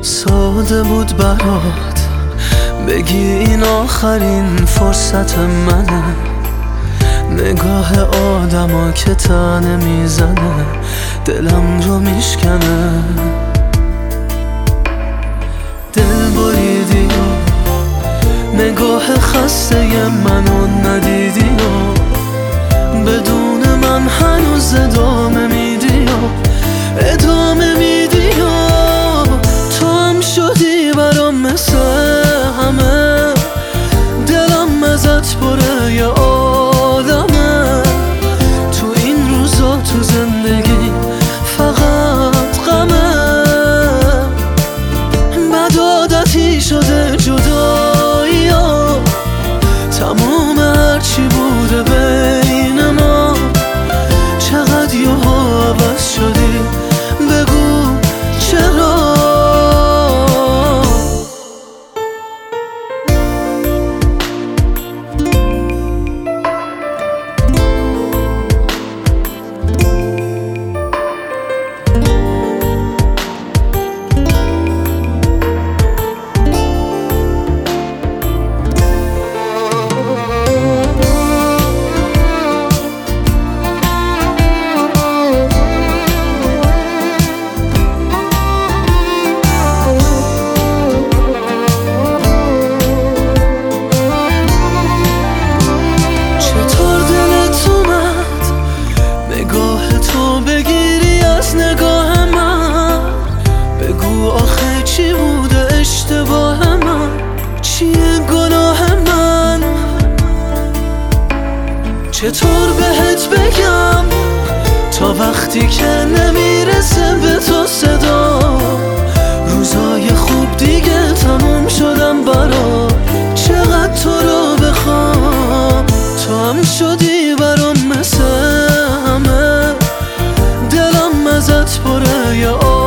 ساده بود برات بگی این آخرین فرصت منه، نگاه آدما که تنه میزنه دلم رو میشکنه. دل بریدی و نگاه خسته منو ندیدی و بدون من هنوز ادامه میدی و ادامه میدی و تو هم شدی برام مثل همه، دلم ازت پره یه عالمه. تو این روزا تو زندگی فقط غمه، بد عادتی شده جدایی ها، تموم هرچی بوده بین ما. چقدر یهو عوض شدی بگو چرا؟ بگیری از نگاه من بگو آخه چی بوده اشتباه من، چیه گناه من؟ چطور بهت بگم تا وقتی که نمیرسه به تو صدا، روزای خوب دیگه تموم شدم برات، چقدر تو رو بخوام. تو هم شدی برام مثل همه، دلم ازت پره یه